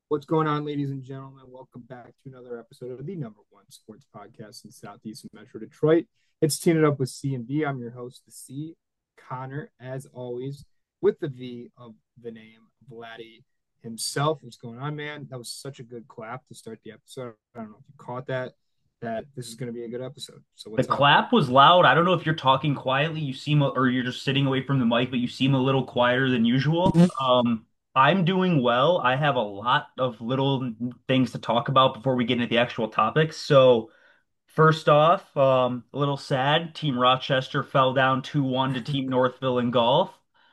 What's going on, ladies and gentlemen? Welcome back to another episode of the number one sports podcast in Southeast Metro Detroit. It's Teamed Up with C and V. I'm your host, the C, Connor, as always, with the V of the name, Vladdy himself. What's going on, man? That was such a good clap to start the episode. I don't know if you caught that this is going to be a good episode. So The what's up? clap was loud. I don't know if you're talking quietly. You seem, or you're just sitting away from the mic, but you seem a little quieter than usual. I'm doing well. I have a lot of little things to talk about before we get into the actual topics. So, first off, a little sad. Team Rochester fell down 2-1 to Team Northville in golf.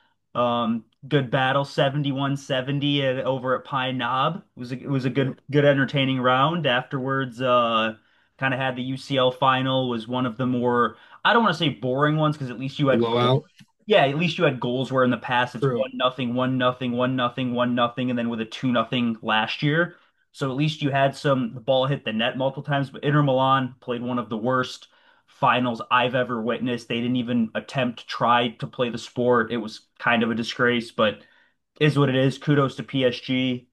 Good battle, 71-70 over at Pine Knob. It was a good entertaining round. Afterwards, kind of had the UCL final was one of the more, I don't want to say boring ones because at least you had goals. Blowout. Yeah, at least you had goals where in the past it's True. 1-0, 1-0, 1-0, 1-0, and then with a 2-0 last year. So at least you had the ball hit the net multiple times, but Inter Milan played one of the worst finals I've ever witnessed. They didn't even attempt to try to play the sport. It was kind of a disgrace, but is what it is. Kudos to PSG.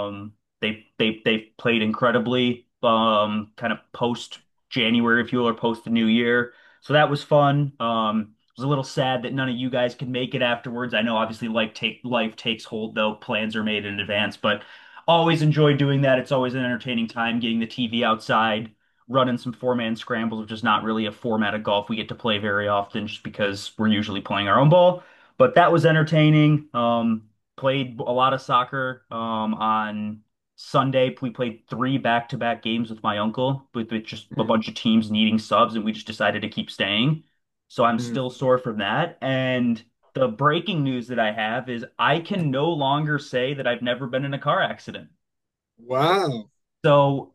They played incredibly. Kind of post January, if you will, or post the new year. So that was fun. It was a little sad that none of you guys could make it afterwards. I know obviously life takes hold though. Plans are made in advance, but always enjoy doing that. It's always an entertaining time getting the TV outside, running some four-man scrambles, which is not really a format of golf we get to play very often just because we're usually playing our own ball. But that was entertaining. Played a lot of soccer on Sunday. We played three back-to-back games with my uncle, with just a Mm, bunch of teams needing subs, and we just decided to keep staying. So I'm mm. still sore from that. And the breaking news that I have is I can no longer say that I've never been in a car accident. Wow. So,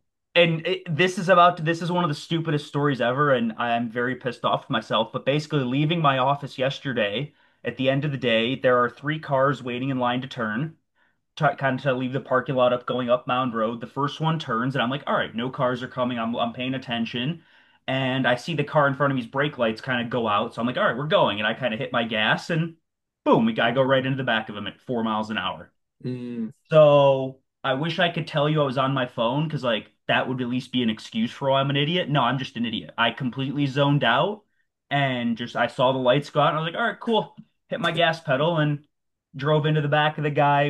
this is one of the stupidest stories ever, and I'm very pissed off with myself. But basically, leaving my office yesterday, at the end of the day, there are three cars waiting in line to turn, kind of to leave the parking lot up, going up Mound Road. The first one turns, and I'm like, all right, no cars are coming. I'm paying attention, and I see the car in front of me's brake lights kind of go out. So I'm like, all right, we're going, and I kind of hit my gas, and boom, I go right into the back of him at 4 miles an hour. Mm. So I wish I could tell you I was on my phone because like that would at least be an excuse for why I'm an idiot. No, I'm just an idiot. I completely zoned out and just I saw the lights go out and I was like, all right, cool. Hit my gas pedal and drove into the back of the guy.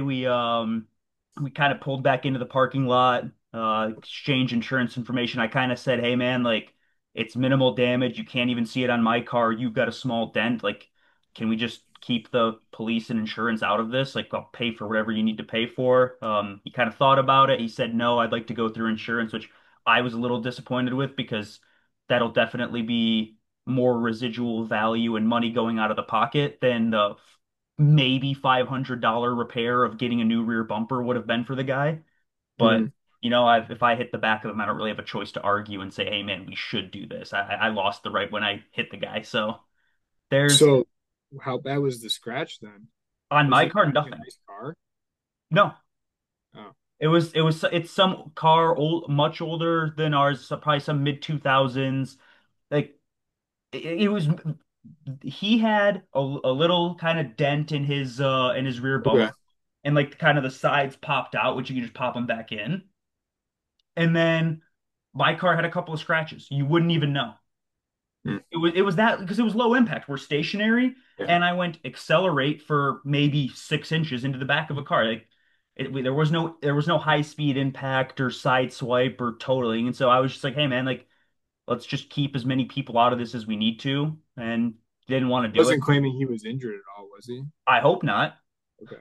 We kind of pulled back into the parking lot, exchange insurance information. I kind of said, hey man, like it's minimal damage. You can't even see it on my car. You've got a small dent. Like can we just keep the police and insurance out of this? Like, I'll pay for whatever you need to pay for. He kind of thought about it. He said, no, I'd like to go through insurance, which I was a little disappointed with because that'll definitely be more residual value and money going out of the pocket than the maybe $500 repair of getting a new rear bumper would have been for the guy. But, Mm. if I hit the back of him, I don't really have a choice to argue and say, hey, man, we should do this. I lost the right when I hit the guy. So there's So, how bad was the scratch then? on Was my it car, like a nothing. nice car? No, Oh, it's some car old, much older than ours, so probably some mid 2000s. Like it was, he had a little kind of dent in his rear okay. bumper, and like kind of the sides popped out, which you can just pop them back in. And then my car had a couple of scratches. You wouldn't even know. Mm. It was that because it was low impact. We're stationary, Yeah. and I went accelerate for maybe 6 inches into the back of a car. Like there was no high speed impact or side swipe or totaling, and so I was just like, hey man, like let's just keep as many people out of this as we need to, and didn't want to do it. Wasn't claiming he was injured at all, was he? I hope not. Okay.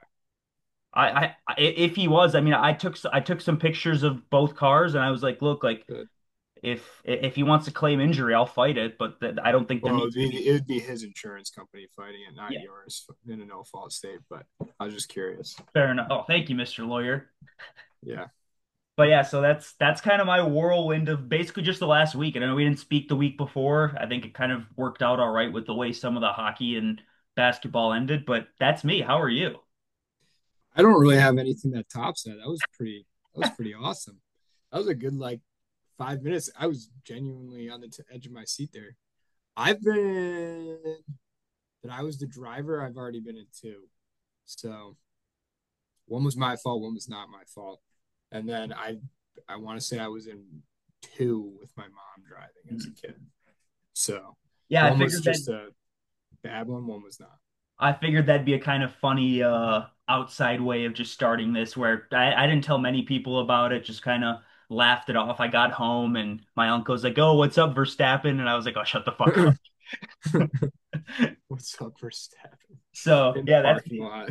If he was, I mean, I took some pictures of both cars, and I was like, look, like Good. if he wants to claim injury, I'll fight it, but I don't think there Well, needs to be. it would be his insurance company fighting it, not Yeah, yours, in a no-fault state. But I was just curious. fair enough. Oh, thank you, Mr. Lawyer. Yeah. But yeah, so that's kind of my whirlwind of basically just the last week. And I know we didn't speak the week before. I think it kind of worked out all right with the way some of the hockey and basketball ended, but that's me. How are you? I don't really have anything that tops that. That was pretty awesome. That was a good, like, 5 minutes. I was genuinely on the edge of my seat there. I've been, that I was the driver, I've already been in two. So one was my fault, one was not my fault. And then I want to say I was in two with my mom driving as a kid. So Yeah, one was just a bad one was not. I figured that'd be a kind of funny outside way of just starting this where I didn't tell many people about it, just kind of laughed it off. I got home and my uncle's like, "Oh, what's up, Verstappen?" And I was like, "Oh, shut the fuck up." What's up for Stafford So, in the yeah, that's parking lot?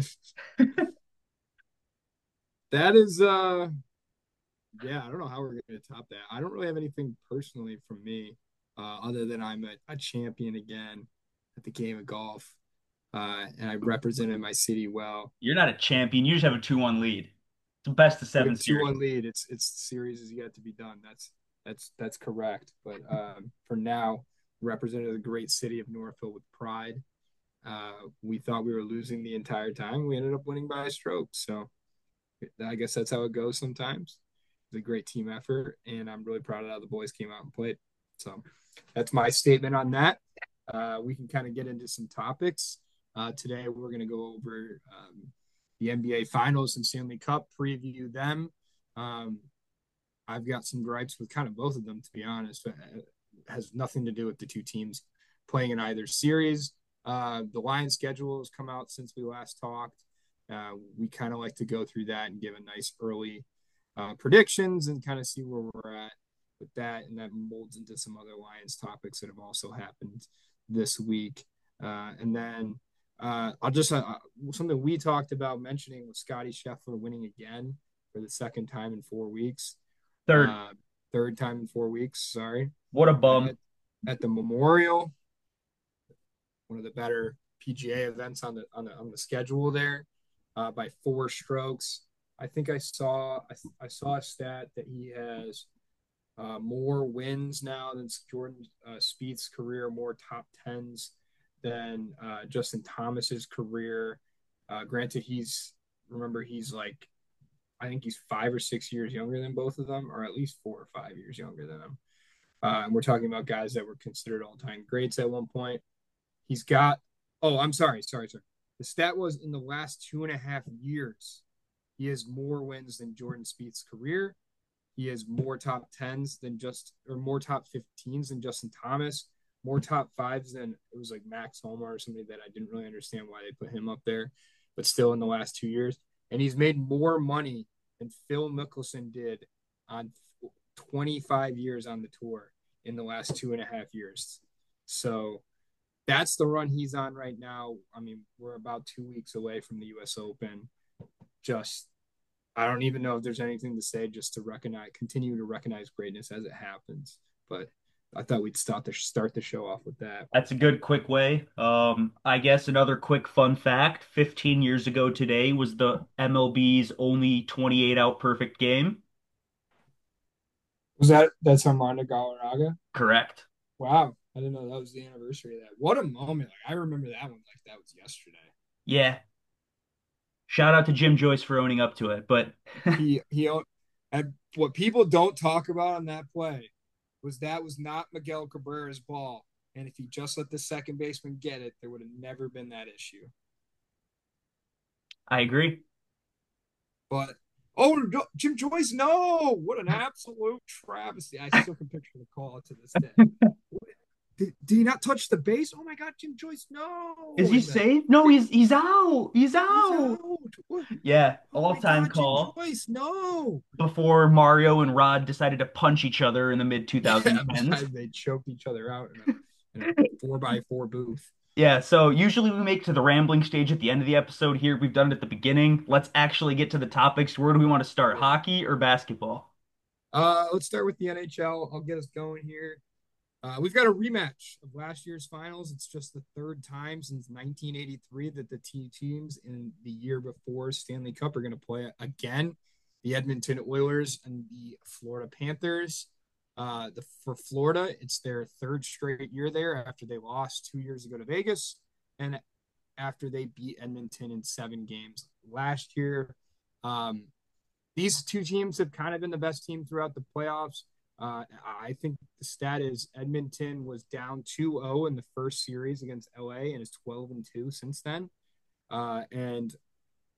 That is yeah, I don't know how we're gonna top that. I don't really have anything personally from me, other than I'm a champion again at the game of golf. And I represented my city well. you're not a champion. You just have a 2-1 lead. It's a best of We have seven a 2-1 series. lead. It's the series is yet to be done. That's correct. But for now, represented the great city of Northville with pride. We thought we were losing the entire time. We ended up winning by a stroke. So I guess that's how it goes sometimes. It's a great team effort, and I'm really proud of how the boys came out and played. So that's my statement on that. We can kind of get into some topics. Today, we're going to go over the NBA Finals and Stanley Cup, preview them. Um, I've got some gripes with kind of both of them, to be honest. It has nothing to do with the two teams playing in either series. The Lions schedule has come out since we last talked. We kind of like to go through that and give a nice early predictions and kind of see where we're at with that. And that molds into some other Lions topics that have also happened this week. And then I'll just something we talked about mentioning was Scotty Scheffler winning again for the second time in 4 weeks. Third, Uh, third time in 4 weeks. Sorry, what a at, bum. at the Memorial, one of the better PGA events on the schedule there, by 4 strokes. I think I saw a stat that he has more wins now than Jordan Spieth's career, more top tens than Justin Thomas's career. Granted, he's like I think he's 5 or 6 years younger than both of them, or at least 4 or 5 years younger than them. And we're talking about guys that were considered all-time greats at one point. He's got. Oh, I'm sorry. The stat was in the last 2.5 years, he has more wins than Jordan Spieth's career. He has more top tens than more top 15s than Justin Thomas, more top fives than it was like Max Homa or somebody that I didn't really understand why they put him up there, but still in the last 2 years. And he's made more money than Phil Mickelson did on 25 years on the tour in the last 2.5 years. So that's the run he's on right now. I mean, we're about 2 weeks away from the U.S. Open. Just I don't even know if there's anything to say just to continue to recognize greatness as it happens. But I thought we'd start the show off with that. That's a good quick way. I guess another quick fun fact, 15 years ago today was the MLB's only 28 out perfect game. That's Armando Galarraga? Correct. Wow, I didn't know that was the anniversary of that. What a moment! Like I remember that one like that was yesterday. Yeah. Shout out to Jim Joyce for owning up to it. But He and what people don't talk about on that play was that was not Miguel Cabrera's ball, and if he just let the second baseman get it, there would have never been that issue. I agree. But oh, no, Jim Joyce, no! What an absolute travesty! I still can picture the call to this day. Did he not touch the base? Oh my God, Jim Joyce, no! Is he safe? No, he's out. He's He's out. out. What? Yeah, Oh my all-time God, Jim call Joyce, no! before Mario and Rod decided to punch each other in the mid Yeah, 2010s. they choked each other out in a 4x4 booth. Yeah, so usually we make to the rambling stage at the end of the episode. Here we've done it at the beginning. Let's actually get to the topics. Where do we want to start? Hockey or basketball? Let's start with the NHL. I'll get us going here. We've got a rematch of last year's finals. It's just the third time since 1983 that the teams in the year before Stanley Cup are going to play again. The Edmonton Oilers and the Florida Panthers. For Florida, it's their third straight year there after they lost 2 years ago to Vegas and after they beat Edmonton in 7 games last year. Um, these two teams have kind of been the best team throughout the playoffs. I think the stat is Edmonton was down 2-0 in the first series against LA and is 12-2 since then. And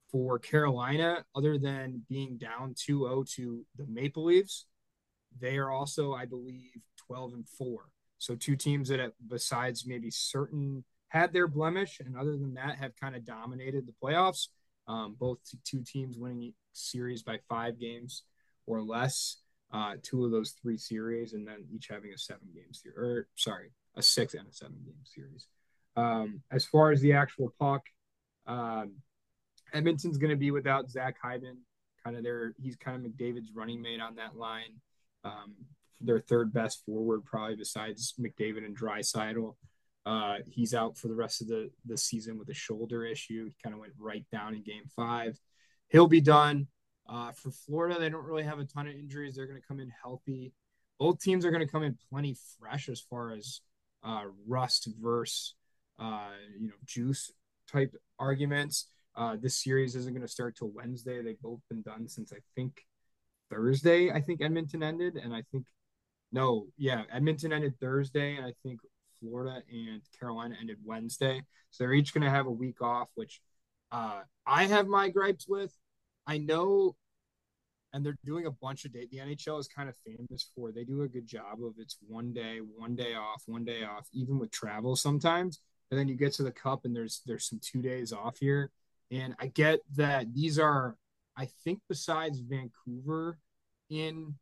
For Carolina, other than being down 2-0 to the Maple Leafs, they are also, I believe, 12-4. So two teams that, besides maybe certain, had their blemish, and other than that, have kind of dominated the playoffs. Both two teams winning series by 5 games or less. Two of those three series, and then each having a 7 game series, or sorry, a 6 and a 7 game series. As far as the actual puck, um, Edmonton's going to be without Zach Hyman. He's kind of McDavid's running mate on that line. Um, their third best forward, probably besides McDavid and Draisaitl. He's out for the rest of the season with a shoulder issue. He kind of went right down in game 5. He'll be done. For Florida, they don't really have a ton of injuries. They're going to come in healthy. Both teams are going to come in plenty fresh as far as rust versus juice type arguments. This series isn't going to start till Wednesday. They've both been done since I think Thursday. I think Edmonton ended, and I think no, yeah, Edmonton ended Thursday, and I think Florida and Carolina ended Wednesday. So they're each going to have a week off, which I have my gripes with. I know, and they're doing a bunch of days. The NHL is kind of famous for they do a good job of it's one day off, one day off, even with travel sometimes. And then you get to the Cup, and there's some 2 days off here. And I get that these are, I think, besides Vancouver in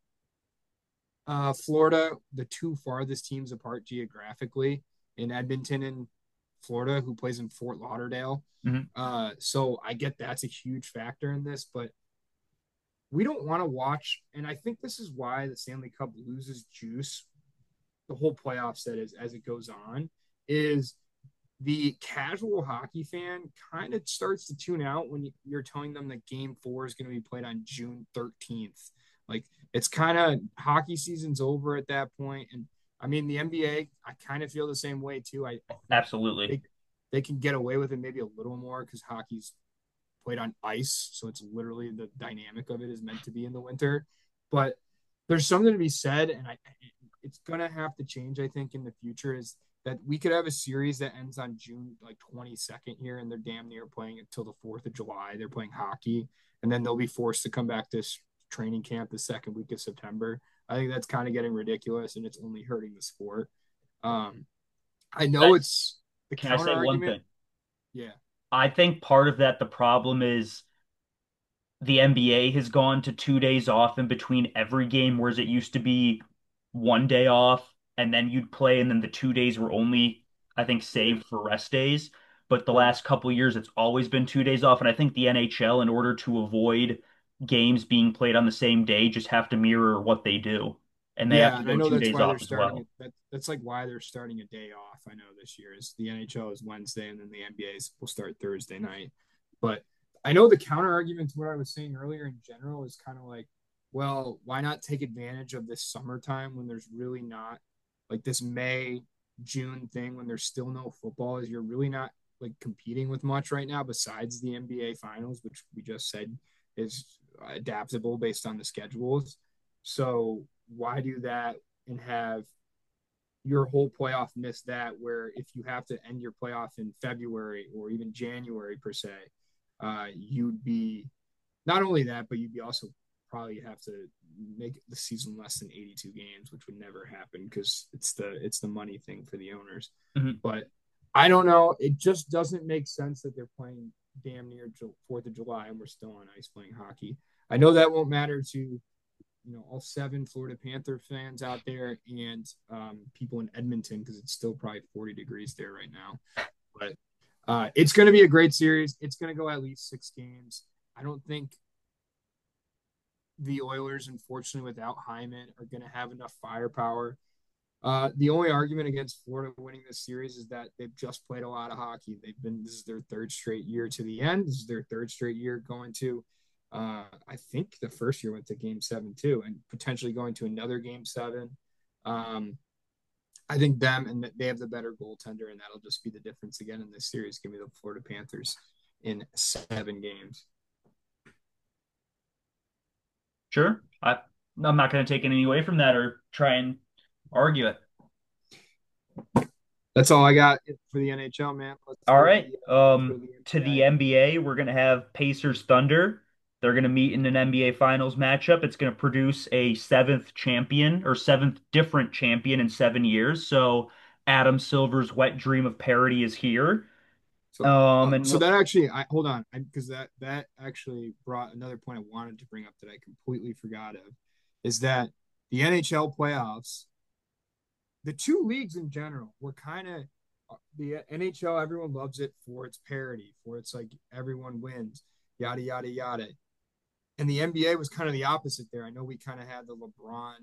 Florida, the two farthest teams apart geographically in Edmonton and Florida, who plays in Fort Lauderdale. Mhm. So I get that's a huge factor in this, but we don't want to watch. And I think this is why the Stanley Cup loses juice, the whole playoffs, that is, as it goes on, is the casual hockey fan kind of starts to tune out when you're telling them that game 4 is going to be played on June 13th. Like, it's kind of hockey season's over at that point. And I mean, the NBA, I kind of feel the same way too. I think Absolutely. they can get away with it maybe a little more because hockey's played on ice. So it's literally the dynamic of it is meant to be in the winter. But there's something to be said. And it's going to have to change, I think, in the future is that we could have a series that ends on June like 22nd here, and they're damn near playing until the 4th of July. They're playing hockey, and then they'll be forced to come back this training camp the second week of September. I think that's kind of getting ridiculous, and it's only hurting the sport. Um, I know I, it's the can I counter say one argument. thing? Yeah, I think part of that, the problem is the NBA has gone to 2 days off in between every game, whereas it used to be one day off and then you'd play, and then the 2 days were only, I think, yeah, saved for rest days. But the yeah. last couple of years, it's always been 2 days off. And I think the NHL, in order to avoid games being played on the same day, just have to mirror what they do. And they have Yeah, to and I go know two that's days why they're off as starting well. it. That's like why they're starting a day off. I know this year is the NHL is Wednesday, and then the NBA's will start Thursday night. But I know the counter argument to what I was saying earlier in general is kind of like, well, why not take advantage of this summertime when there's really not like this May, June thing when there's still no football, is you're really not like competing with much right now besides the NBA finals, which we just said is adaptable based on the schedules. So why do that and have your whole playoff miss that? Where if you have to end your playoff in February or even January per se, you'd be not only that, but you'd be also probably have to make the season less than 82 games, which would never happen because it's the money thing for the owners. Mhm. But I don't know. It just doesn't make sense that they're playing damn near 4th of July and we're still on ice playing hockey. I know that won't matter to all 7 Florida Panther fans out there and people in Edmonton because it's still probably 40 degrees there right now. But it's going to be a great series. It's going to go at least 6 games. I don't think the Oilers, unfortunately, without Hyman, are going to have enough firepower. The only argument against Florida winning this series is that they've just played a lot of hockey. This is their third straight year to the end. This is their third straight year going to, I think the first year went to game 7 too, and potentially going to another game 7. Um, I think them and they have the better goaltender, and that'll just be the difference again in this series. Give me the Florida Panthers in 7 games. Sure. I'm not going to take anything away from that or try and argue it. That's all I got for the NHL, man. Let's All go to right. the To the NBA. NBA, we're gonna have Pacers Thunder. They're gonna meet in an NBA Finals matchup. It's gonna produce a seventh champion or seventh different champion in 7 years. So Adam Silver's wet dream of parity is here. So, And so that actually, I hold on, because that actually brought another point I wanted to bring up that I completely forgot of, is that the NHL playoffs, the two leagues in general, were kind of the NHL. Everyone loves it for its parity, for its like everyone wins, yada yada yada, and the NBA was kind of the opposite there. I know we kind of had the LeBron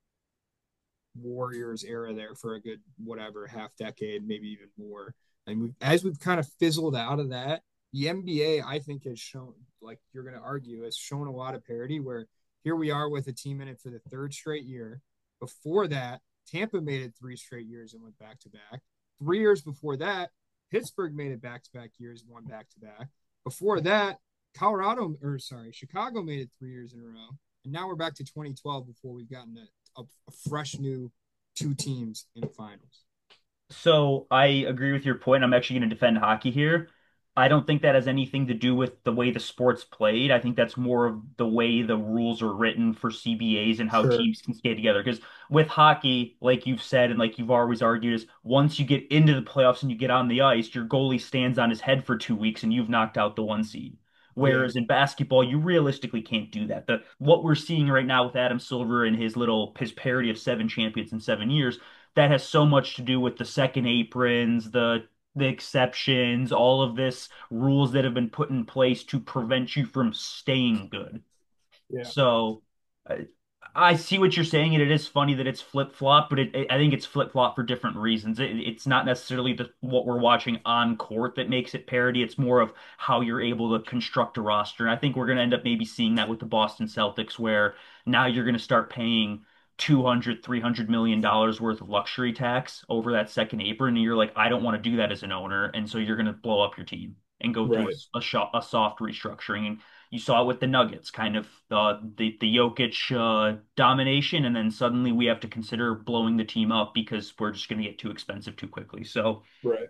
Warriors era there for a good whatever half decade, maybe even more. And as we've kind of fizzled out of that, the NBA I think has shown, like you're going to argue, has shown a lot of parity. Where here we are with a team in it for the third straight year. Before that, Tampa made it 3 straight years and went back to back. 3 years before that, Pittsburgh made it back to back years and won back to back. Before that, Chicago made it 3 years in a row. And now we're back to 2012 before we've gotten a fresh new two teams in the finals. So I agree with your point. I'm actually going to defend hockey here. I don't think that has anything to do with the way the sport's played. I think that's more of the way the rules are written for CBAs and how Sure. teams can skate together. Because with hockey, like you've said and like you've always argued, is once you get into the playoffs and you get on the ice, your goalie stands on his head for 2 weeks and you've knocked out the one seed. Yeah. Whereas in basketball, you realistically can't do that. The what we're seeing right now with Adam Silver and his parity of 7 champions in 7 years, that has so much to do with the second aprons, the exceptions, all of this rules that have been put in place to prevent you from staying good. Yeah. So uh, I see what you're saying, and it is funny that it's flip-flop, but I think it's flip-flop for different reasons. It's not necessarily what we're watching on court that makes it parity. It's more of how you're able to construct a roster. And I think we're going to end up maybe seeing that with the Boston Celtics, where now you're going to start paying 200, $300 million worth of luxury tax over that second apron, and you're like, I don't want to do that as an owner, and so you're going to blow up your team and go through Right. a soft restructuring. And you saw it with the Nuggets, kind of the Jokic domination, and then suddenly we have to consider blowing the team up because we're just going to get too expensive too quickly. So Right.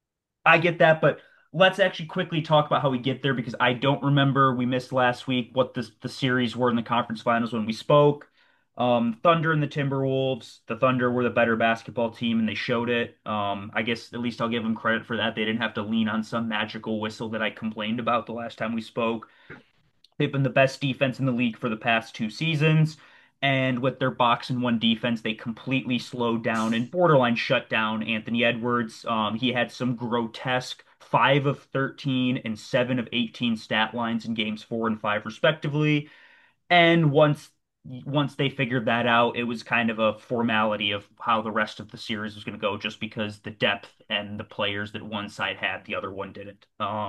I get that, but let's actually quickly talk about how we get there because I don't remember, we missed last week what the series were in the conference finals when we spoke. Thunder and the Timberwolves. The Thunder were the better basketball team, and they showed it. I guess at least I'll give them credit for that. They didn't have to lean on some magical whistle that I complained about the last time we spoke. They've been the best defense in the league for the past 2 seasons. And with their box and one defense, they completely slowed down and borderline shut down Anthony Edwards. He had some grotesque 5 of 13 and 7 of 18 stat lines in games 4 and 5, respectively. And once they figured that out, it was kind of a formality of how the rest of the series was going to go, just because the depth and the players that one side had, the other one didn't.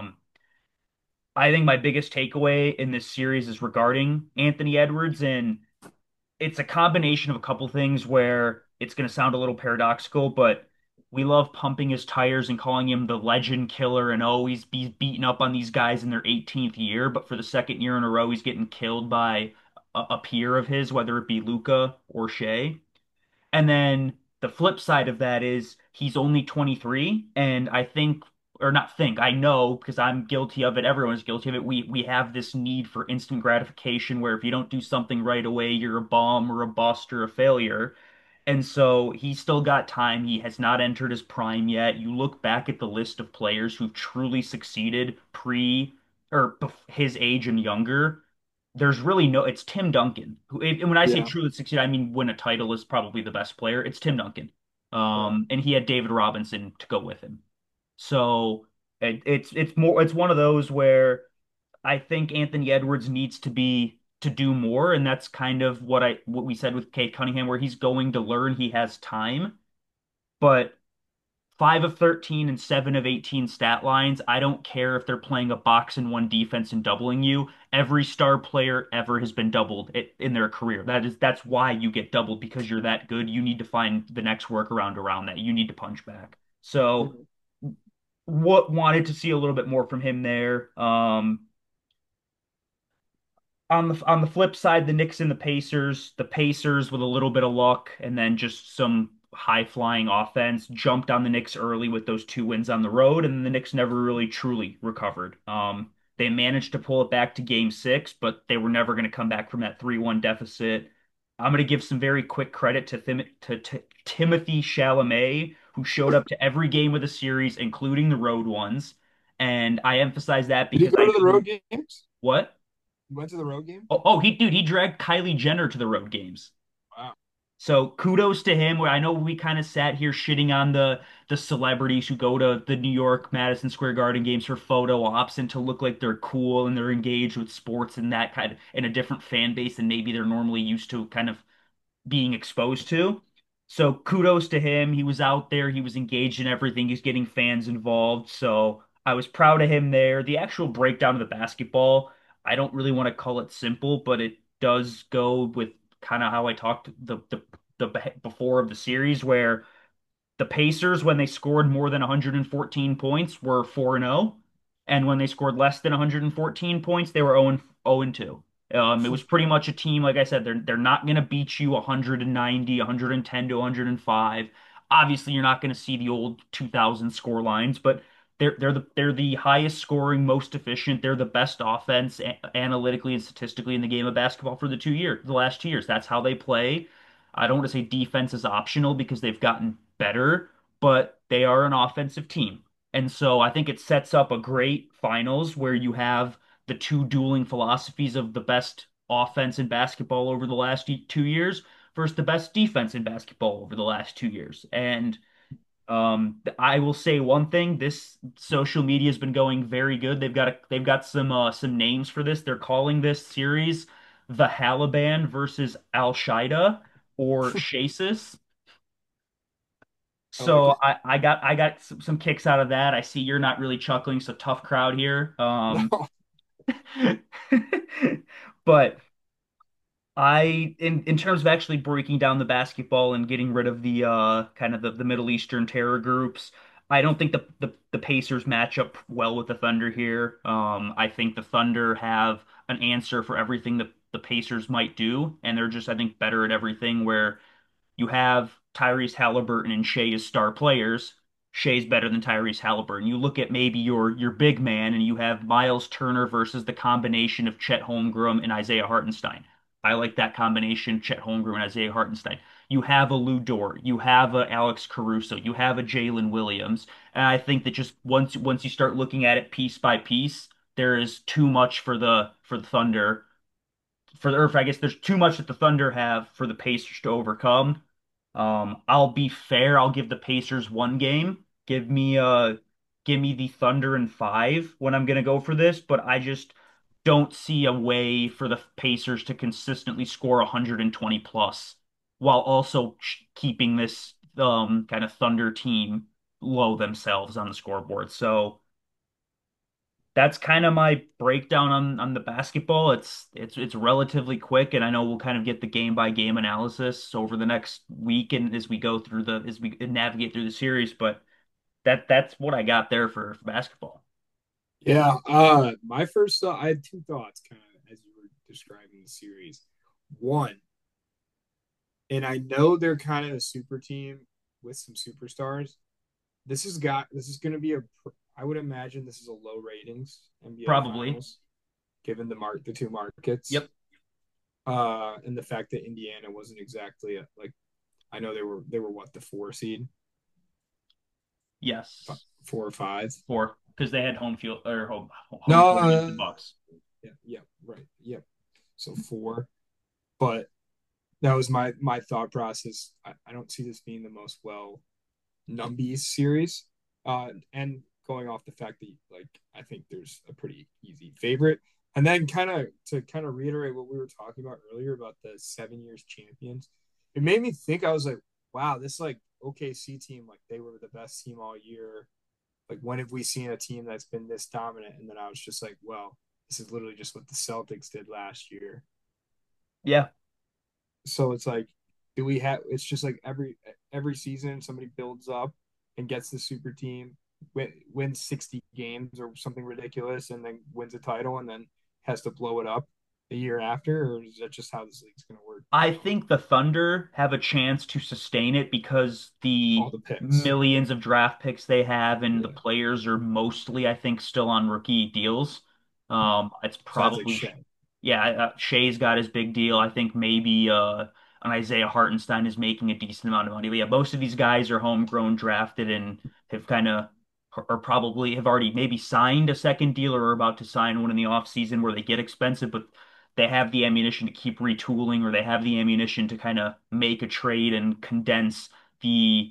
I think my biggest takeaway in this series is regarding Anthony Edwards, and it's a combination of a couple things where it's going to sound a little paradoxical, but we love pumping his tires and calling him the legend killer and always be beating up on these guys in their 18th year, but for the second year in a row, he's getting killed by a peer of his, whether it be Luca or Shea. And then the flip side of that is he's only 23, and I think, or not think, I know because I'm guilty of it, everyone's guilty of it. We have this need for instant gratification where if you don't do something right away, you're a bum or a bust or a failure. And so he's still got time. He has not entered his prime yet. You look back at the list of players who've truly succeeded his age and younger, there's really no, it's Tim Duncan. And when I say Yeah. truly succeed, I mean win a title is probably the best player. It's Tim Duncan. Right. And he had David Robinson to go with him. So it's one of those where I think Anthony Edwards needs to do more, and that's kind of what we said with Kate Cunningham, where he's going to learn. He has time, but 5 of 13 and 7 of 18 stat lines. I don't care if they're playing a box and one defense and doubling you. Every star player ever has been doubled in their career. That's why you get doubled, because you're that good. You need to find the next workaround around that. You need to punch back. So Mhm. what wanted to see a little bit more from him there. On the flip side, the Knicks and the Pacers with a little bit of luck and then just some high-flying offense, jumped on the Knicks early with those two wins on the road, and the Knicks never really truly recovered. They managed to pull it back to game six, but they were never going to come back from that 3-1 deficit. I'm going to give some very quick credit to, Timothy Chalamet, who showed up to every game of the series, including the road ones. And I emphasize that Did he because go I to the know road games? what? He went to the road games? He dragged Kylie Jenner to the road games. Wow. So kudos to him. Where I know we kind of sat here shitting on the celebrities who go to the New York Madison Square Garden games for photo ops and to look like they're cool and they're engaged with sports and that kind of in a different fan base than maybe they're normally used to kind of being exposed to. So kudos to him. He was out there, he was engaged in everything, he's getting fans involved. So I was proud of him there. The actual breakdown of the basketball, I don't really want to call it simple, but it does go with kind of how I talked the before of the series where the Pacers, when they scored more than 114 points, were 4-0, and when they scored less than 114 points, they were 0-2. It was pretty much a team, like I said, they're not going to beat you 190, 110 to 105. Obviously, you're not going to see the old 2000 score lines, but they're the highest scoring, most efficient. They're the best offense analytically and statistically in the game of basketball for the last 2 years. That's how they play. I don't want to say defense is optional because they've gotten better, but they are an offensive team. And so I think it sets up a great finals where you have the two dueling philosophies of the best offense in basketball over the last 2 years versus the best defense in basketball over the last 2 years. And I will say one thing: this social media has been going very good. They've got some names for this. They're calling this series the Halaban versus Al Qaeda or Shasis. I like So it. I got some kicks out of that. I see you're not really chuckling, so tough crowd here. No. But in terms of actually breaking down the basketball and getting rid of the kind of the Middle Eastern terror groups, I don't think the Pacers match up well with the Thunder here. I think the Thunder have an answer for everything that the Pacers might do, and they're just, I think, better at everything where you have Tyrese Halliburton and Shea as star players. Shea's better than Tyrese Halliburton. You look at maybe your big man, and you have Miles Turner versus the combination of Chet Holmgren and Isaiah Hartenstein. I like that combination, Chet Holmgren and Isaiah Hartenstein. You have a Lou Dort, you have a Alex Caruso, you have a Jalen Williams, and I think that just once you start looking at it piece by piece, there is too much for the Thunder or I guess there's too much that the Thunder have for the Pacers to overcome. I'll be fair. I'll give the Pacers one game. Give me the Thunder in five when I'm gonna go for this, but I just don't see a way for the Pacers to consistently score 120 plus while also keeping this kind of Thunder team low themselves on the scoreboard. So that's kind of my breakdown on the basketball. It's relatively quick, and I know we'll kind of get the game by game analysis over the next week and as we go through the as we navigate through the series. But that's what I got there for basketball. Yeah. My first thought, I had two thoughts kind of as you were describing the series. One, and I know they're kind of a super team with some superstars. This is going to be I would imagine this is a low ratings NBA Probably. Finals, given the two markets, Yep. and the fact that Indiana wasn't exactly like I know they were what the four seed, Yes. 4 or 5. Four, because they had home field or home No, court against the Bucks. yeah, yeah, right, yep. So 4, but that was my thought process. I don't see this being the most well Numbies series. And going off the fact that like I think there's a pretty easy favorite. And then kind of reiterate what we were talking about earlier about the 7 years champions, it made me think I was like, wow, this like OKC team, like they were the best team all year. Like when have we seen a team that's been this dominant? And then I was just like, well, this is literally just what the Celtics did last year. Yeah. So it's like, do we have? It's just like every season somebody builds up and gets the super team, wins 60 games or something ridiculous, and then wins a title, and then has to blow it up. the year after, or is that just how this league's going to work? I think the Thunder have a chance to sustain it because All the the picks. millions of draft picks they have and the Yeah. players are mostly, I think, still on rookie deals. It's Besides like probably, Shea. yeah, Shea's got his big deal. I think maybe an Isaiah Hartenstein is making a decent amount of money. But yeah, most of these guys are homegrown, drafted, and have kind of or probably have already maybe signed a second deal or are about to sign one in the offseason where they get expensive, but they have the ammunition to keep retooling or they have the ammunition to kind of make a trade and condense the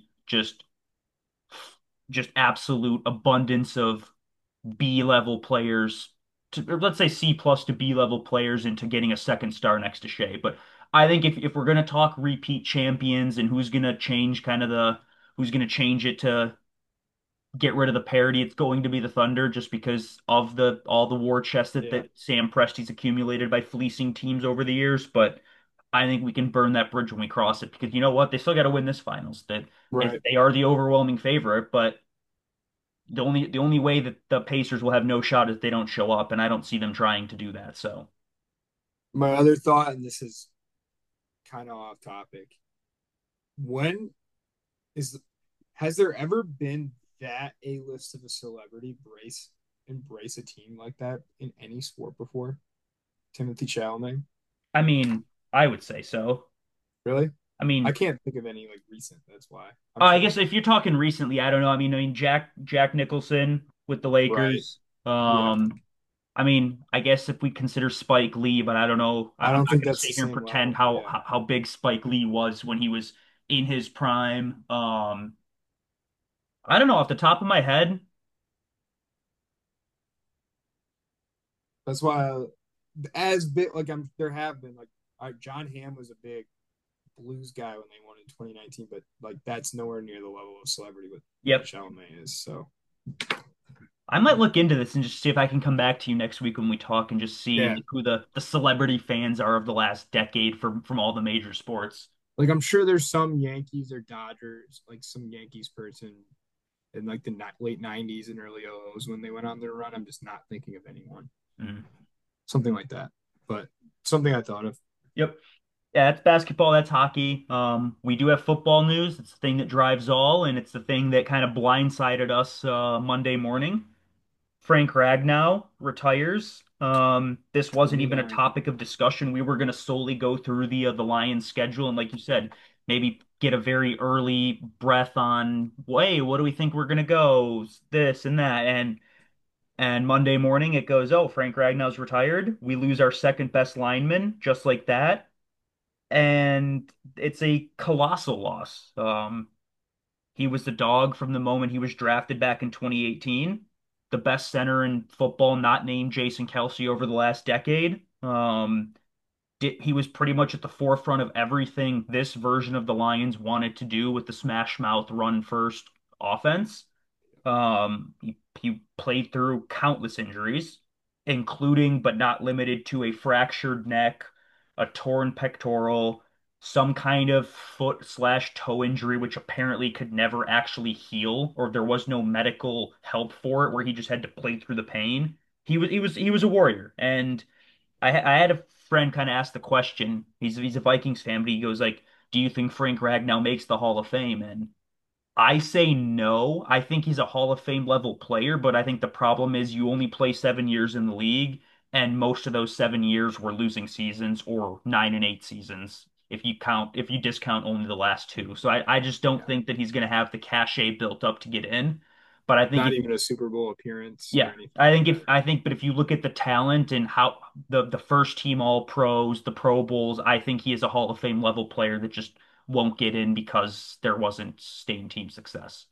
just absolute abundance of B level players to, or let's say C plus to B level players into getting a second star next to Shea. But I think if we're gonna talk repeat champions and who's gonna change kind of the who's gonna change it to get rid of the parity, it's going to be the Thunder just because of the all the war chest Yeah. that Sam Presti's accumulated by fleecing teams over the years. But I think we can burn that bridge when we cross it because you know what? They still got to win this finals. That Right. they are the overwhelming favorite, but the only way that the Pacers will have no shot is if they don't show up, and I don't see them trying to do that. So My other thought, and this is kind of off topic. When is has there ever been that A list of a celebrity embrace a team like that in any sport before? Timothy Chalamet? I mean, I would say so. Really? I I mean, can't think of any like recent. That's why I'm I trying guess to. if you're talking recently, I don't know. I mean, Jack Nicholson with the Right. Lakers. Yeah. I mean, I guess if we consider Spike Lee, but I don't know. I I'm don't not think going to that's the sit here and same pretend level. how, Yeah. how how big Spike Lee was when he was in his prime. I don't know off the top of my head. That's why as big like I'm there have been like John Hamm was a big blues guy when they won in 2019, but like that's nowhere near the level of celebrity what Yep. Chalamet is. So I might look into this and just see if I can come back to you next week when we talk and just see yeah, like, who the celebrity fans are of the last decade from all the major sports. like I'm sure there's some Yankees or Dodgers, like some Yankees person in like the late '90s and early '00s when they went on their run. I'm just not thinking of anyone, Mm. something like that. But something I thought of. Yep. Yeah, that's basketball, that's hockey. We do have football news. It's the thing that drives all, and it's the thing that kind of blindsided us Monday morning. Frank Ragnow retires. This wasn't Only even a line. topic of discussion. We were going to solely go through the Lions schedule, and like you said, maybe get a very early breath on, hey, what do we think we're going to go? This and that, and Monday morning it goes, oh, Frank Ragnow's retired. We lose our second best lineman just like that, and it's a colossal loss. He was the dog from the moment he was drafted back in 2018, the best center in football, not named Jason Kelsey over the last decade. He was pretty much at the forefront of everything this version of the Lions wanted to do with the smash mouth run first offense. He played through countless injuries, including but not limited to a fractured neck, a torn pectoral, some kind of foot slash toe injury, which apparently could never actually heal, or there was no medical help for it, where he just had to play through the pain. He was a warrior, and I had a friend kind of ask the question. He's a Vikings fan, but he goes like, "Do you think Frank Ragnow makes the Hall of Fame?" And I say no. I think he's a Hall of Fame level player, but I think the problem is you only play 7 years in the league, and most of those 7 years were losing seasons or 9 and 8 seasons if you discount only the last two. So I just don't Yeah. think that he's going to have the cachet built up to get in. But I think Not if even a Super Bowl appearance or yeah, anything I like think that. but if you look at the talent and how the first team All Pros, the Pro Bowls, I think he is a Hall of Fame level player that just won't get in because there wasn't sustained team success.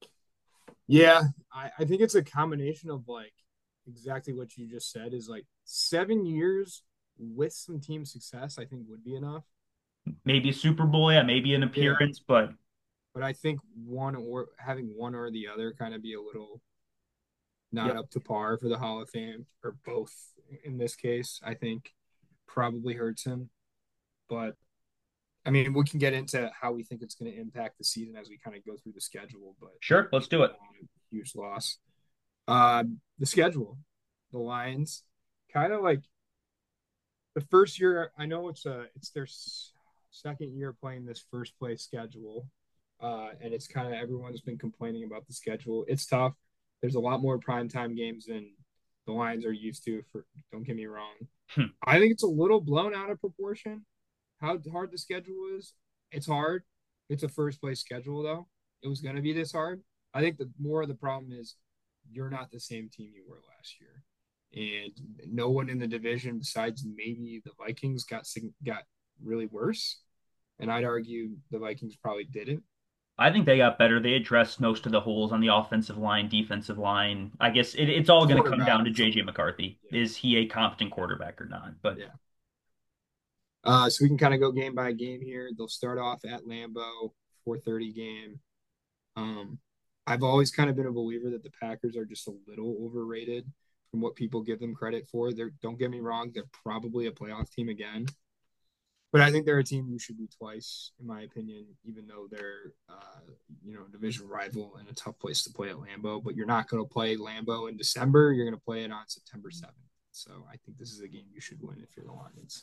Yeah, I think it's a combination of like exactly what you just said is like 7 years with some team success, I think would be enough. Maybe a Super Bowl, yeah, maybe an Yeah. appearance, but But I think one or having one or the other kind of be a little not yep, up to par for the Hall of Fame or both in this case, I think probably hurts him. But I mean, we can get into how we think it's going to impact the season as we kind of go through the schedule, but sure, let's do it. huge loss. The schedule, the Lions, kind of like the first year, I know it's their second year playing this first place schedule, and it's kind of everyone's been complaining about the schedule. It's tough. There's a lot more primetime games than the Lions are used to. For don't get me wrong, Hmm. I think it's a little blown out of proportion how hard the schedule is. It's hard. It's a first place schedule though. It was going to be this hard. I think the more of the problem is you're not the same team you were last year, and no one in the division besides maybe the Vikings got really worse. And I'd argue the Vikings probably didn't. I think they got better. They addressed most of the holes on the offensive line, defensive line. I guess it's all going to come Quarterback, down to JJ McCarthy. yeah, Is he a competent quarterback or not? But yeah. So we can kind of go game by game here. They'll start off at Lambeau, 4:30 game. Um, I've always kind of been a believer that the Packers are just a little overrated from what people give them credit for. They're don't get me wrong, they're probably a playoff team again, but I think they're a team you should beat twice, in my opinion. Even though they're division rival and a tough place to play at Lambeau, but you're not going to play Lambeau in December. You're going to play it on September 7th. So I think this is a game you should win if you're the Lions.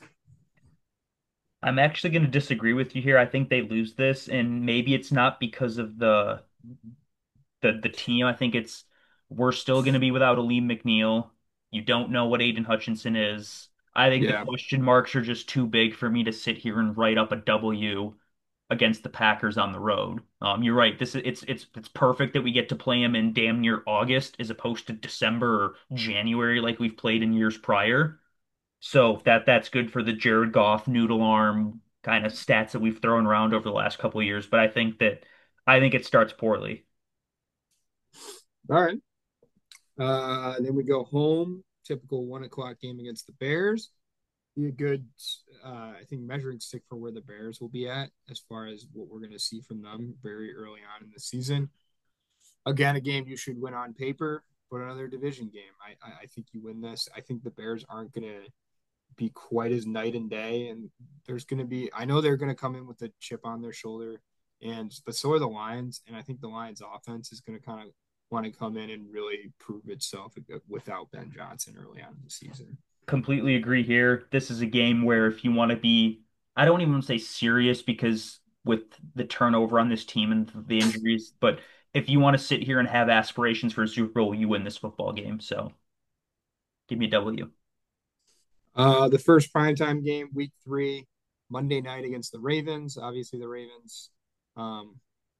I'm actually going to disagree with you here. I think they lose this, and maybe it's not because of the team. I think it's we're still going to be without Aleem McNeil. You don't know what Aiden Hutchinson is. I think the Yeah, question marks are just too big for me to sit here and write up a W against the Packers on the road. You're right. This is it's perfect that we get to play them in damn near August as opposed to December or January like we've played in years prior. So that's good for the Jared Goff noodle arm kind of stats that we've thrown around over the last couple of years. But I think it starts poorly. all right. Then we go home. Typical 1 o'clock game against the Bears. Be a good, I think, measuring stick for where the Bears will be at as far as what we're going to see from them very early on in the season. Again, a game you should win on paper, but another division game. I think you win this. I think the Bears aren't going to be quite as night and day, and there's going to be. I know they're going to come in with a chip on their shoulder, but so are the Lions, and I think the Lions' offense is going to kind of want to come in and really prove itself without Ben Johnson early on in the season. Completely agree here. This is a game where if you want to be, I don't even want to say serious because with the turnover on this team and the injuries, but if you want to sit here and have aspirations for a Super Bowl, you win this football game. So give me a W. The first primetime game, week 3, Monday night against the Ravens. Obviously, the Ravens, um,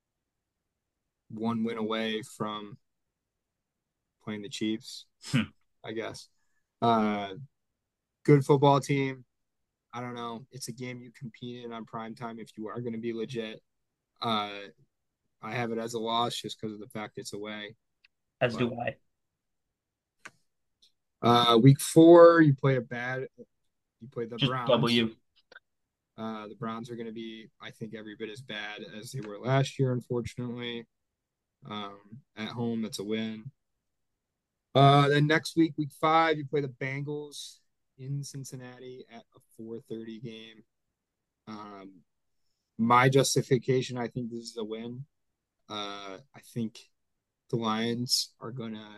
one win away from playing the Chiefs, Hmm. I guess. Uh, Good football team. I don't know. It's a game you compete in on primetime if you are going to be legit. Uh, I have it as a loss just because of the fact it's away. As But do I. week 4, you play the Just Browns. W. The Browns are going to be, I think, every bit as bad as they were last year, unfortunately. At home, that's a win. Then next week, week 5, you play the Bengals in Cincinnati at a 4:30 game. Um, my justification, I think this is a win. I think the Lions are gonna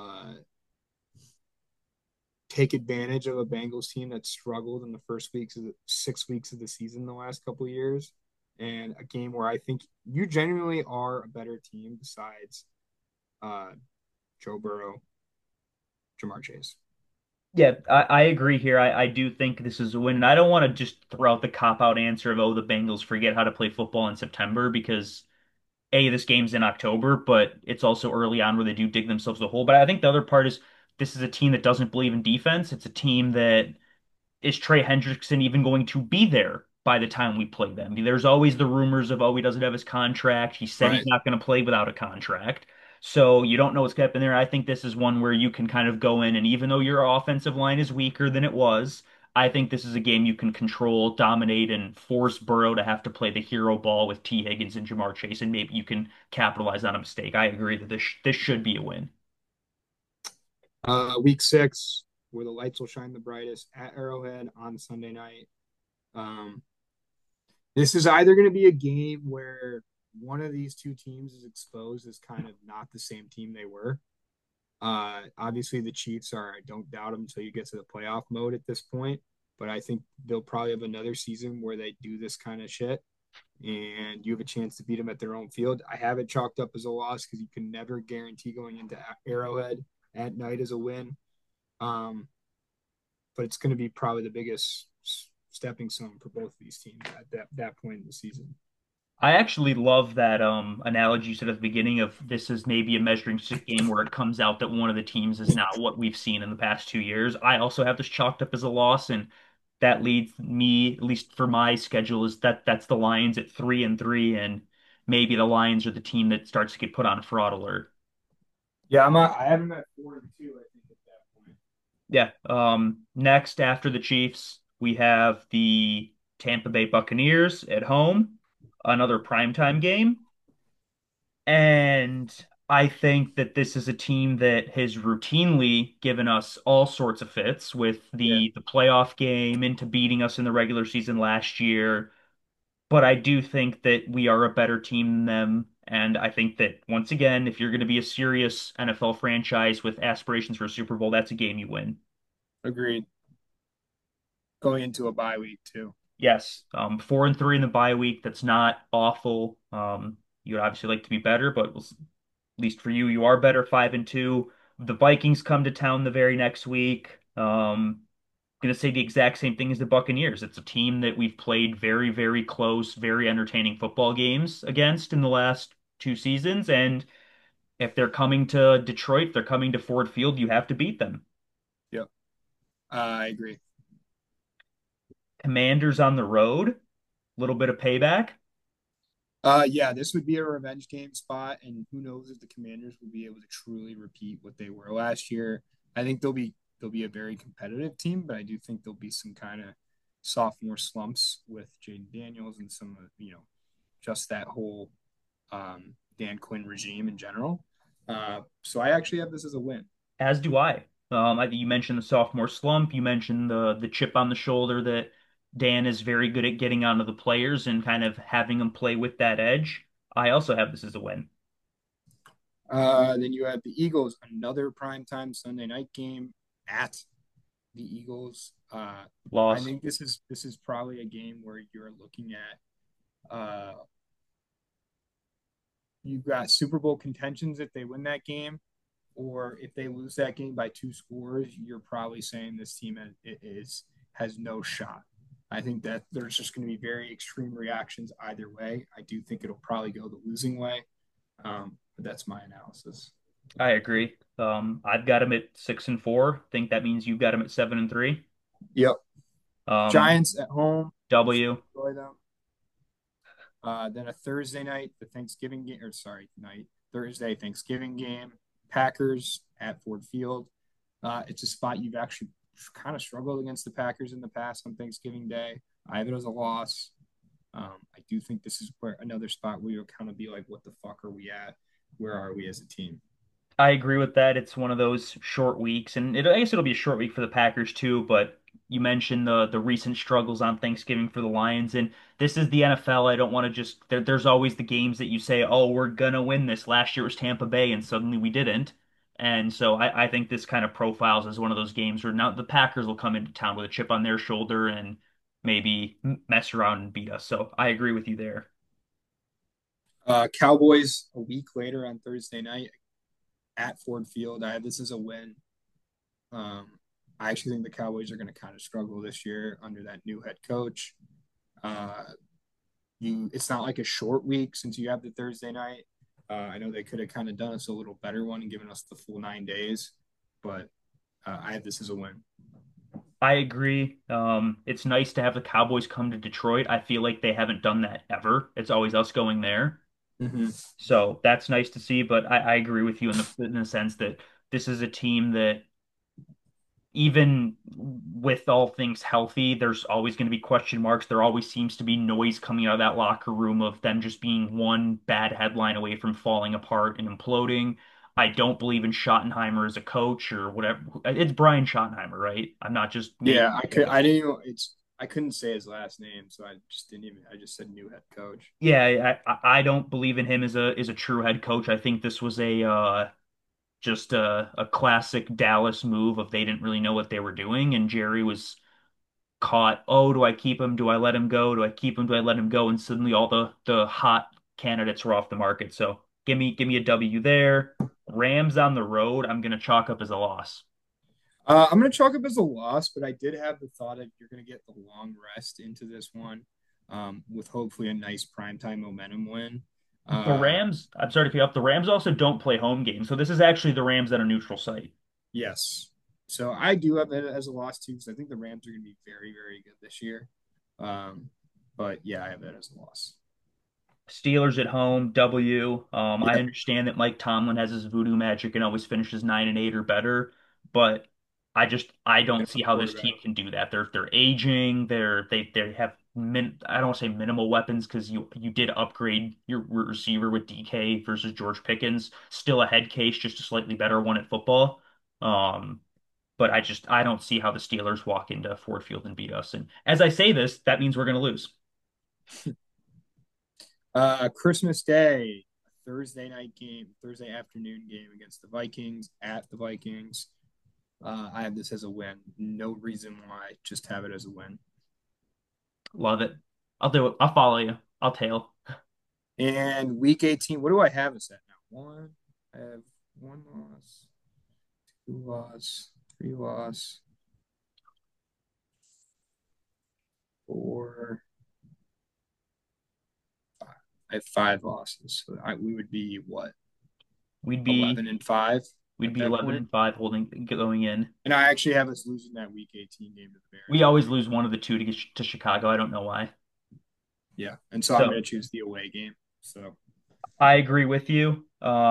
take advantage of a Bengals team that struggled in the first 6 weeks of the season the last couple of years, and a game where I think you genuinely are a better team besides uh, Joe Burrow, Jamar Chase. Yeah, I agree here. I do think this is a win. And I don't want to just throw out the cop-out answer of, oh, the Bengals forget how to play football in September because A, this game's in October, but it's also early on where they do dig themselves a hole. But I think the other part is this is a team that doesn't believe in defense. It's a team that is Trey Hendrickson even going to be there by the time we play them? There's always the rumors of, oh, he doesn't have his contract. He said he's Right. not going to play without a contract. So you don't know what's happening there. I think this is one where you can kind of go in, and even though your offensive line is weaker than it was, I think this is a game you can control, dominate, and force Burrow to have to play the hero ball with T. Higgins and Jamar Chase, and maybe you can capitalize on a mistake. I agree that this should be a win. Week 6, where the lights will shine the brightest at Arrowhead on Sunday night. Um, this is either going to be a game where one of these two teams is exposed as kind of not the same team they were. Obviously, the Chiefs are, I don't doubt them until you get to the playoff mode at this point. but I think they'll probably have another season where they do this kind of shit and you have a chance to beat them at their own field. I have it chalked up as a loss because you can never guarantee going into Arrowhead at night as a win. Um, but it's going to be probably the biggest stepping stone for both of these teams at that point in the season. I actually love that analogy you said at the beginning of this is maybe a measuring stick game where it comes out that one of the teams is not what we've seen in the past 2 years. I also have this chalked up as a loss, and that leads me, at least for my schedule, is that's the Lions at 3-3, and maybe the Lions are the team that starts to get put on fraud alert. Yeah, I have them at 4-2. I think at that point. Yeah. Next after the Chiefs, we have the Tampa Bay Buccaneers at home, another primetime game. And I think that this is a team that has routinely given us all sorts of fits with Yeah, the playoff game into beating us in the regular season last year. But I do think that we are a better team than them. And I think that once again, if you're going to be a serious NFL franchise with aspirations for a Super Bowl, that's a game you win. agreed. Going into a bye week too. Yes, 4-3 in the bye week. That's not awful. You would obviously like to be better, but at least for you, you are better 5-2. The Vikings come to town the very next week. Going to say the exact same thing as the Buccaneers. It's a team that we've played very, very close, very entertaining football games against in the last 2 seasons. And if they're coming to Detroit, they're coming to Ford Field, you have to beat them. Yep, I agree. Commanders on the road, a little bit of payback. Yeah, this would be a revenge game spot, and who knows if the Commanders will be able to truly repeat what they were last year. I think they'll be a very competitive team, but I do think there'll be some kind of sophomore slumps with Jaden Daniels and some of just that whole Dan Quinn regime in general. So I actually have this as a win. As do I. You mentioned the sophomore slump. You mentioned the chip on the shoulder that Dan is very good at getting onto the players and kind of having them play with that edge. I also have this as a win. Then you have the Eagles, another primetime Sunday night game at the Eagles. I Loss. think this is probably a game where you're looking at you've got Super Bowl contentions if they win that game, or if they lose that game by 2 scores, you're probably saying this team has no shot. I think that there's just going to be very extreme reactions either way. I do think it'll probably go the losing way, but that's my analysis. I agree. I've got him at 6-4. Think that means you've got him at 7-3. Yep. Um, Giants at home. You should W. enjoy them. Then a Thursday night, the Thanksgiving game, or sorry, night, Thursday Thanksgiving game. Packers at Ford Field. It's a spot you've actually kind of struggled against the Packers in the past on Thanksgiving Day. I have it as a loss. I do think this is where another spot where you'll kind of be like, what the fuck are we at? Where are we as a team? I agree with that. It's one of those short weeks, and I guess it'll be a short week for the Packers too. But you mentioned the recent struggles on Thanksgiving for the Lions, and this is the NFL. I don't want to just there's always the games that you say, oh, we're gonna win this. Last year was Tampa Bay, and suddenly we didn't. And so I think this kind of profiles as one of those games where now the Packers will come into town with a chip on their shoulder and maybe mess around and beat us. So I agree with you there. Cowboys a week later on Thursday night at Ford Field. I have this as a win. Um, I actually think the Cowboys are going to kind of struggle this year under that new head coach. Uh, it's not like a short week since you have the Thursday night. I know they could have kind of done us a little better one and given us the full 9 days, but I have this as a win. I agree. It's nice to have the Cowboys come to Detroit. I feel like they haven't done that ever. It's always us going there. Mm-hmm. So that's nice to see. But I agree with you in the sense that this is a team that even with all things healthy, there's always going to be question marks. There always seems to be noise coming out of that locker room of them just being one bad headline away from falling apart and imploding. I don't believe in Schottenheimer as a coach or whatever. It's Brian Schottenheimer, right? I'm not just Yeah, making I it could. up. I didn't. Even, it's. I couldn't say his last name, so I just didn't even. I just said new head coach. Yeah, I don't believe in him as a true head coach. I think this was a just a classic Dallas move of they didn't really know what they were doing, and Jerry was caught, oh, do I keep him? Do I let him go? Do I keep him? Do I let him go? And suddenly all the hot candidates are off the market. So give me a W there. Rams on the road, I'm gonna chalk up as a loss. I'm going to chalk up as a loss, but I did have the thought that you're going to get the long rest into this one, with hopefully a nice primetime momentum win. The Uh, Rams, I'm sorry to pick up, the Rams also don't play home games. So this is actually the Rams at a neutral site. yes. So I do have it as a loss too, because I think the Rams are going to be very, very good this year. Um, but yeah, I have that as a loss. Steelers at home, W. I Yep. understand that Mike Tomlin has his voodoo magic and always finishes 9-8 or better, but I Get don't him a see how this quarterback. team can do that. They're aging. They have I don't want to say minimal weapons because you did upgrade your receiver with DK versus George Pickens. Still a head case, just a slightly better one at football. Um, but I don't see how the Steelers walk into Ford Field and beat us. And as I say this, that means we're going to lose. Christmas Day, Thursday night game, Thursday afternoon game against the Vikings at the Vikings. I have this as a win. No reason why. Just have it as a win. Love it. I'll do it. I'll follow you. I'll tail. And week 18, what do I have us at now? One, I have one loss, two loss, three loss, four, five. I have five losses. So we would be what, We'd be 11-5 we'd at be that 11 point. and 5 holding going in. And I actually have us losing that week 18 game to the We Bears, I always think. lose one of the two to get to Chicago. I don't know why. Yeah. And so I'm So going to choose the away game. So I agree with you.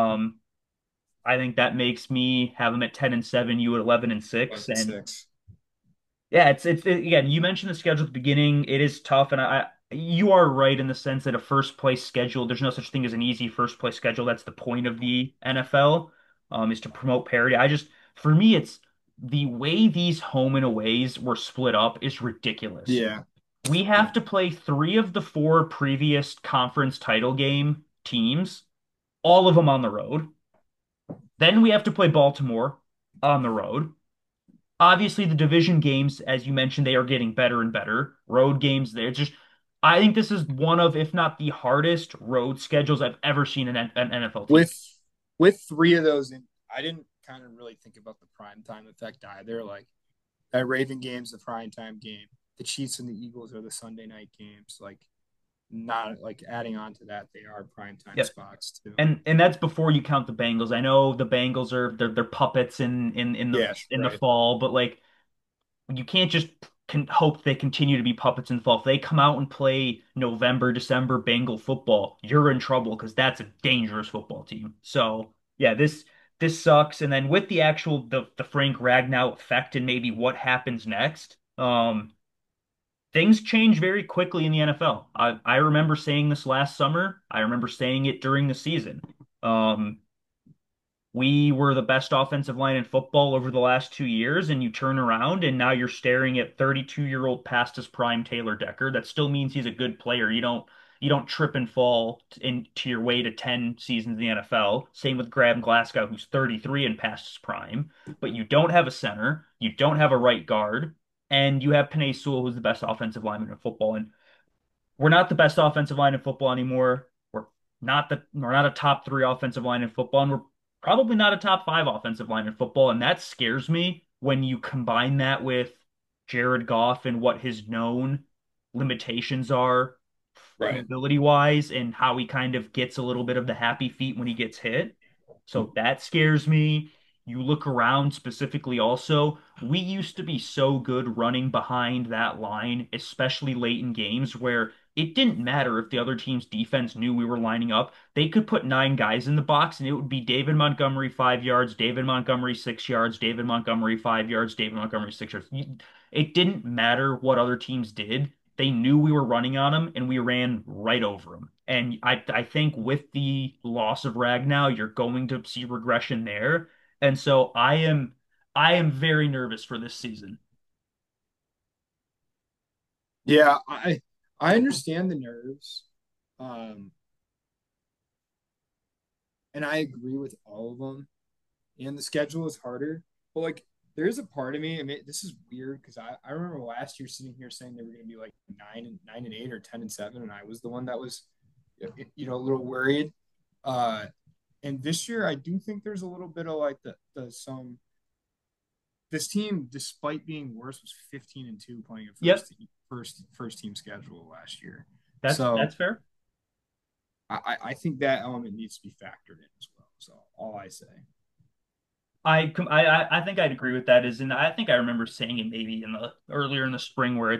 I think that makes me have them at 10 and 7, you at 11 and 6. 11 And 6. yeah, again, you mentioned the schedule at the beginning. It is tough, and you are right in the sense that a first place schedule, there's no such thing as an easy first place schedule. That's the point of the NFL, is to promote parity. For me, it's the way these home and aways were split up is ridiculous. Yeah. We Yeah. have to play three of the four previous conference title game teams, all of them on the road. Then we have to play Baltimore on the road. Obviously, the division games, as you mentioned, they are getting better and better. Road games, they're just, I think this is one of, if not the hardest road schedules I've ever seen an NFL team. With with three of those in, I didn't kind of really think about the prime time effect either. Like that Raven game's the prime time game. The Chiefs and the Eagles are the Sunday night games. Like not like adding on to that, they are prime time Yep. spots too. And that's before you count the Bengals. I know the Bengals are they're puppets Yes, in the right. fall, but like you can't just hope they continue to be puppets in the fall. If they come out and play November, December Bengal football, you're in trouble because that's a dangerous football team. So yeah, this sucks. And then with the actual the Frank Ragnow effect and maybe what happens next, things change very quickly in the NFL. I remember saying this last summer. I remember saying it during the season. Um, we were the best offensive line in football over the last 2 years, and you turn around and now you're staring at 32-year-old past his prime Taylor Decker. That still means he's a good player. You don't trip and fall into your way to 10 seasons in the NFL. Same with Graham Glasgow, who's 33 and past his prime. But you don't have a center, you don't have a right guard, and you have Penei Sewell, who's the best offensive lineman in football. And we're not the best offensive line in football anymore. We're not a top three offensive line in football, and we're probably not a top five offensive line in football. And that scares me when you combine that with Jared Goff and what his known limitations are Right. mobility wise and how he kind of gets a little bit of the happy feet when he gets hit. So that scares me. You look around specifically also, we used to be so good running behind that line, especially late in games where it didn't matter if the other team's defense knew we were lining up. They could put nine guys in the box and it would be David Montgomery 5 yards, David Montgomery 6 yards, David Montgomery 5 yards, David Montgomery 6 yards. It didn't matter what other teams did. They knew we were running on them and we ran right over them. And I think with the loss of Ragnow, you're going to see regression there. And so I am very nervous for this season. Yeah, I understand the nerves. Um, and I agree with all of them. And the schedule is harder. But like there is a part of me. I mean, this is weird because I remember last year sitting here saying they were going to be like 9-8 or 10-7, and I was the one that was, a little worried. Uh, and this year, I do think there's a little bit of like the some. This team, despite being worse, was 15-2 playing a Yep, first team schedule last year. that's So fair. I think that element needs to be factored in as well. So all I say. I think I'd agree with that. Is and I think I remember saying it maybe in the earlier in the spring where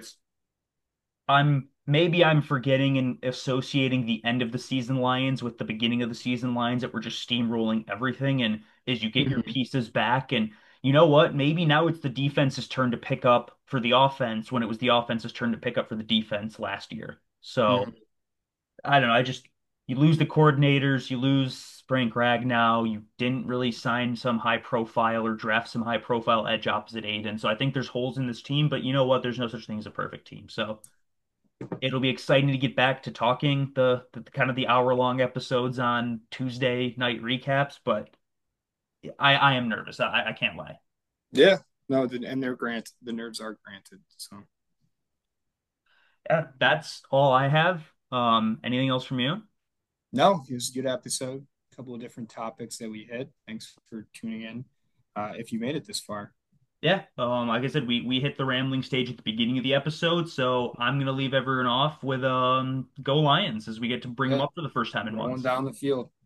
I'm forgetting and associating the end of the season Lions with the beginning of the season Lions that were just steamrolling everything. And as you get your Mhm. pieces back, and you know what? Maybe now it's the defense's turn to pick up for the offense when it was the offense's turn to pick up for the defense last year. So Mhm. I don't know. You lose the coordinators, you lose Frank Ragnow. You didn't really sign some high profile or draft some high profile edge opposite Aiden. So I think there's holes in this team, but you know what? There's no such thing as a perfect team. So it'll be exciting to get back to talking the kind of the hour-long episodes on Tuesday night recaps, but I am nervous. I can't lie. Yeah. No, and they're granted. The nerves are granted. So Yeah, that's all I have. Anything else from you? no, it was a good episode. A couple of different topics that we hit. Thanks for tuning in. If you made it this far. Yeah, like I said, we hit the rambling stage at the beginning of the episode, so I'm gonna leave everyone off with Go Lions as we get to bring them Yeah. up for the first time in Rolling months. down the field.